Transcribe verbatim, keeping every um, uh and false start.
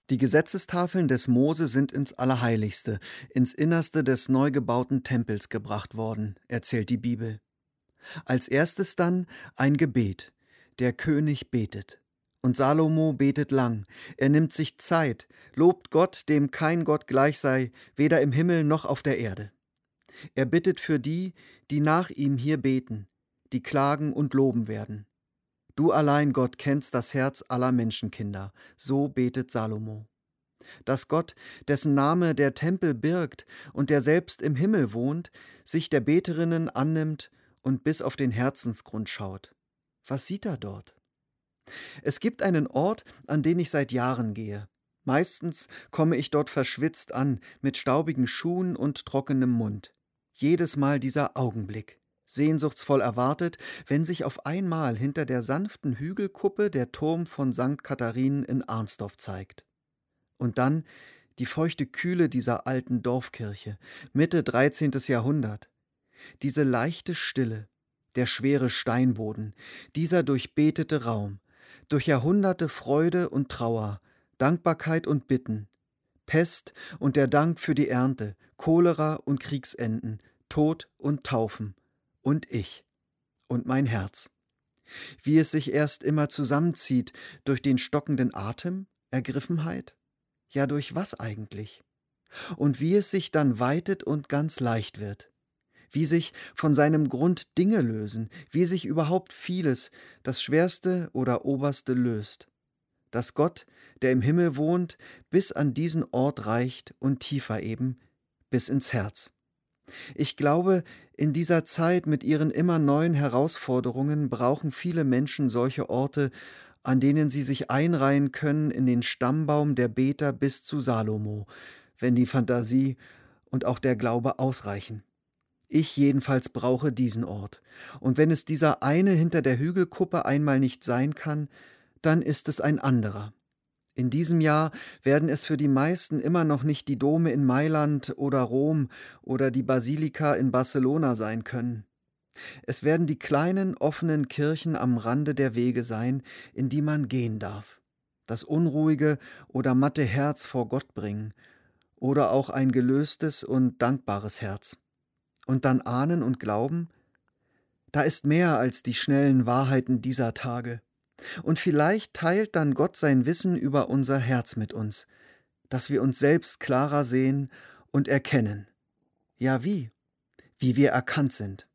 Die Gesetzestafeln des Mose sind ins Allerheiligste, ins Innerste des neu gebauten Tempels gebracht worden, erzählt die Bibel. Als erstes dann ein Gebet. Der König betet. Und Salomo betet lang. Er nimmt sich Zeit, lobt Gott, dem kein Gott gleich sei, weder im Himmel noch auf der Erde. Er bittet für die, die nach ihm hier beten, die klagen und loben werden. Du allein, Gott, kennst das Herz aller Menschenkinder. So betet Salomo. Dass Gott, dessen Name der Tempel birgt und der selbst im Himmel wohnt, sich der Beterinnen annimmt und bis auf den Herzensgrund schaut. Was sieht er dort? Es gibt einen Ort, an den ich seit Jahren gehe. Meistens komme ich dort verschwitzt an, mit staubigen Schuhen und trockenem Mund. Jedes Mal dieser Augenblick. Sehnsuchtsvoll erwartet, wenn sich auf einmal hinter der sanften Hügelkuppe der Turm von Sankt Katharinen in Arnstorf zeigt. Und dann die feuchte Kühle dieser alten Dorfkirche, Mitte dreizehntes Jahrhundert. Diese leichte Stille, der schwere Steinboden, dieser durchbetete Raum, durch Jahrhunderte Freude und Trauer, Dankbarkeit und Bitten, Pest und der Dank für die Ernte, Cholera und Kriegsenden, Tod und Taufen. Und ich und mein Herz. Wie es sich erst immer zusammenzieht durch den stockenden Atem, Ergriffenheit? Ja, durch was eigentlich? Und wie es sich dann weitet und ganz leicht wird. Wie sich von seinem Grund Dinge lösen, wie sich überhaupt vieles, das Schwerste oder Oberste löst. Dass Gott, der im Himmel wohnt, bis an diesen Ort reicht und tiefer eben, bis ins Herz. Ich glaube, in dieser Zeit mit ihren immer neuen Herausforderungen brauchen viele Menschen solche Orte, an denen sie sich einreihen können in den Stammbaum der Beter bis zu Salomo, wenn die Fantasie und auch der Glaube ausreichen. Ich jedenfalls brauche diesen Ort. Und wenn es dieser eine hinter der Hügelkuppe einmal nicht sein kann, dann ist es ein anderer. In diesem Jahr werden es für die meisten immer noch nicht die Dome in Mailand oder Rom oder die Basilika in Barcelona sein können. Es werden die kleinen, offenen Kirchen am Rande der Wege sein, in die man gehen darf. Das unruhige oder matte Herz vor Gott bringen oder auch ein gelöstes und dankbares Herz. Und dann ahnen und glauben, da ist mehr als die schnellen Wahrheiten dieser Tage. Und vielleicht teilt dann Gott sein Wissen über unser Herz mit uns, dass wir uns selbst klarer sehen und erkennen. Ja, wie? Wie wir erkannt sind.